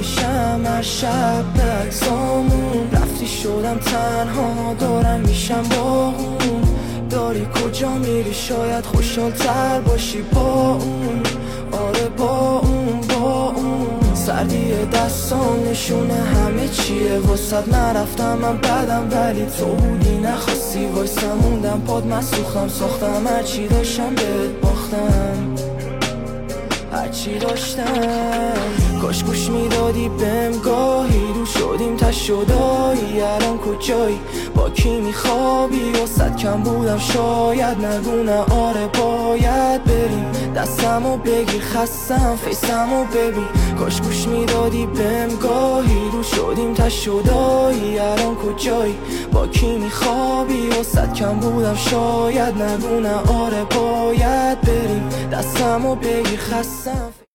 میشم هر شب به عکسامون. رفتی شدم تنها دارم میشم با اون. داری کجا میری شاید خوشحال تر باشی با اون. آره با اون با اون. سردی دستان نشونه همه چیه واسد. نرفتم من بدم ولی تو بودی نخواستی وایسم موندم پاد مسوخم ساختم هرچی داشتم بهت باختم هرچی داشتم. کاش گوش میدادی بهم گاهی دور شدیم تشدایی. الان کجایی با کی میخوابی واسد کم بودم شاید نگو نه آره باید بریم دستمو بگیر خستم فیسمو ببین. کاش گوش میدادی بهم گاهی دور شدیم تشدایی. الان کجایی با کی میخوابی واسد کم بودم شاید نگو نه آره باید بریم دستمو بگیر خستم.